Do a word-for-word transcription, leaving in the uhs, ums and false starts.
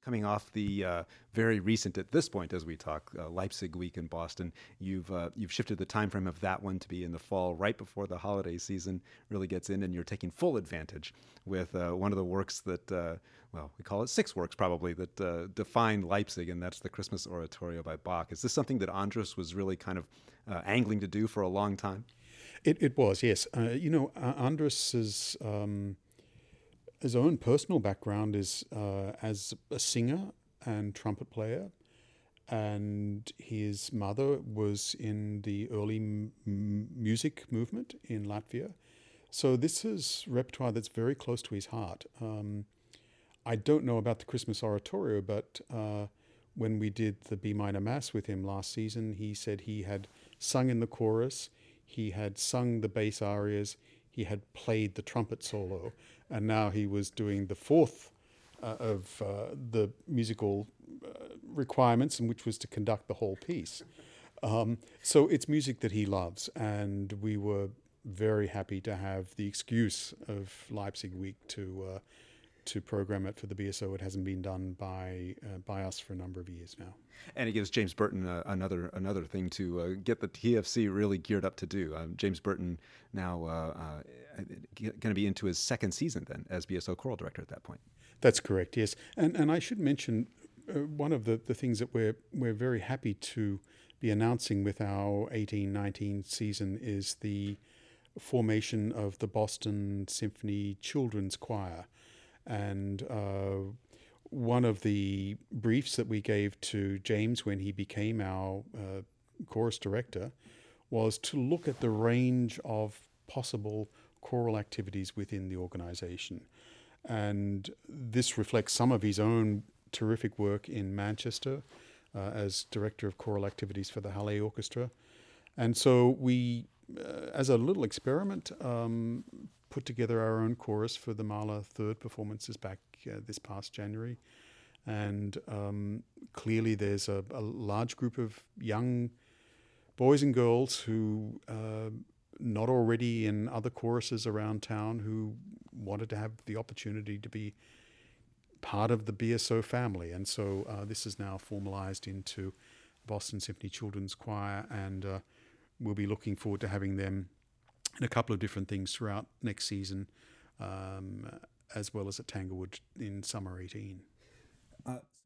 coming off the uh, very recent, at this point as we talk, uh, Leipzig Week in Boston. You've uh, you've shifted the time frame of that one to be in the fall, right before the holiday season really gets in, and you're taking full advantage with uh, one of the works that, uh, well, we call it six works probably, that uh, define Leipzig, and that's the Christmas Oratorio by Bach. Is this something that Andrus was really kind of uh, angling to do for a long time? It, it was, yes. Uh, you know, uh, Andrus's um, his own personal background is uh, as a singer and trumpet player, and his mother was in the early m- music movement in Latvia. So this is repertoire that's very close to his heart. Um, I don't know about the Christmas Oratorio, but uh, when we did the B minor Mass with him last season, he said he had sung in the chorus, he had sung the bass arias, he had played the trumpet solo, and now he was doing the fourth uh, of uh, the musical uh, requirements, and which was to conduct the whole piece. Um, so it's music that he loves, and we were very happy to have the excuse of Leipzig Week to uh, to program it for the B S O. It hasn't been done by uh, by us for a number of years now. And it gives James Burton uh, another another thing to uh, get the T F C really geared up to do. Um, James Burton now uh, uh, going to be into his second season then as B S O choral director at that point. That's correct, yes. And and I should mention uh, one of the, the things that we're we're very happy to be announcing with our eighteen nineteen season is the formation of the Boston Symphony Children's Choir. And uh, one of the briefs that we gave to James when he became our uh, chorus director was to look at the range of possible choral activities within the organization. And this reflects some of his own terrific work in Manchester uh, as director of choral activities for the Halle Orchestra. And so we, uh, as a little experiment, um, put together our own chorus for the Mahler third performances back uh, this past January. And um, clearly there's a, a large group of young boys and girls who, uh, not already in other choruses around town, who wanted to have the opportunity to be part of the B S O family. And so uh, this is now formalized into Boston Symphony Children's Choir, and uh, we'll be looking forward to having them in a couple of different things throughout next season, um, as well as at Tanglewood in summer eighteen. Uh,